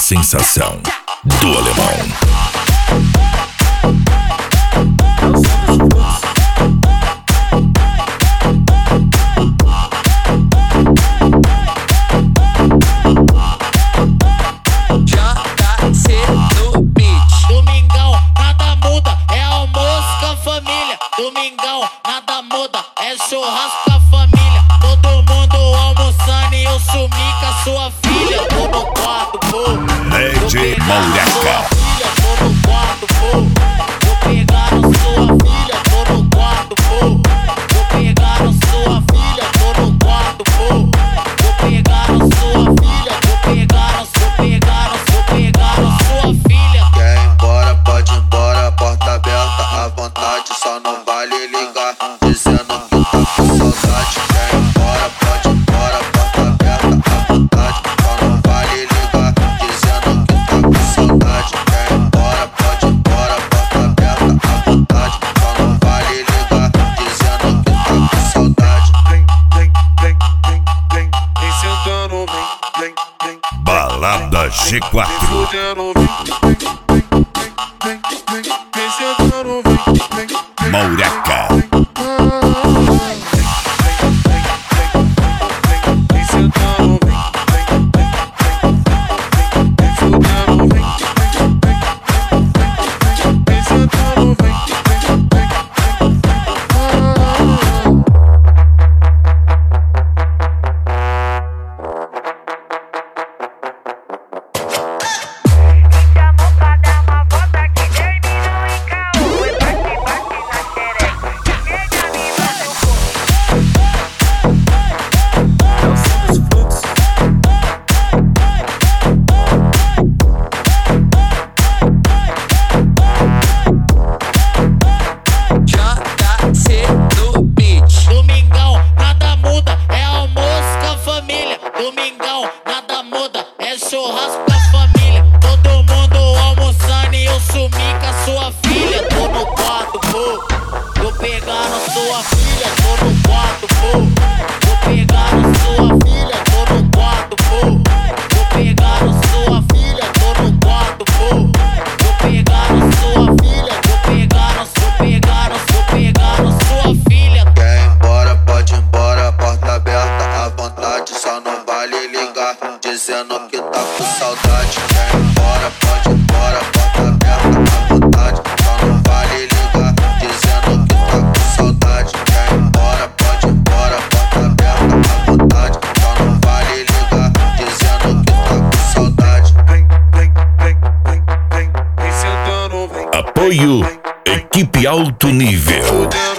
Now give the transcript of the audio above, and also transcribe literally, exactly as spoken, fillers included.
sensação do alemão. Domingão, nada muda, é churrasco com a família. Todo mundo almoçando e eu sumi com a sua filha. Tô no quarto, pô. Lady Maureca. Tô no quarto, pô. Vou pegar a sua filha. Tô no quarto, pô. Vou pegar a sua filha. Tô no quarto, pô. Vou pegar a sua filha. Vou pegar a sua, pegar a sua, pegar a sua filha. Quer ir embora, pode ir embora, porta aberta à vontade, só não vale ligar, dizendo que tá com saudade. Quer ir embora, pode ir embora, porta aberta à vontade, só não vale ligar, dizendo que tá com saudade. Quer ir embora, pode ir embora, porta aberta à vontade, só não vale ligar, dizendo que tá com saudade. Vem, vem, vem, vem, vem, vem sentando, vem, vem, vem. Balada G quatro. Maureca. Domingão, nada muda, é churrasco com a família. Todo mundo almoçando e eu sumi com a sua filha. Tô no quarto, pô. Vou pegar a sua filha. Tô no quarto, pô. Vou pegar a sua filha. Tô no quarto, pô. Vou pegar a sua filha. Tô no quarto, pô. Vou pegar a sua filha. Vou pegar a sua, pegar a sua, pegar a sua filha. Quer ir embora, pode ir embora, porta aberta à vontade, só não vale ligar, dizendo que tá com saudade. Quer ir embora, pode ir embora, porta aberta à vontade, só não vale ligar, dizendo que tá com saudade. Quer ir embora, pode ir embora, porta aberta à vontade, só não vale ligar, dizendo que tá com saudade. Vem, vem, vem, vem, vem, vem sentando, vem. Apoio Equipe Alto Nível.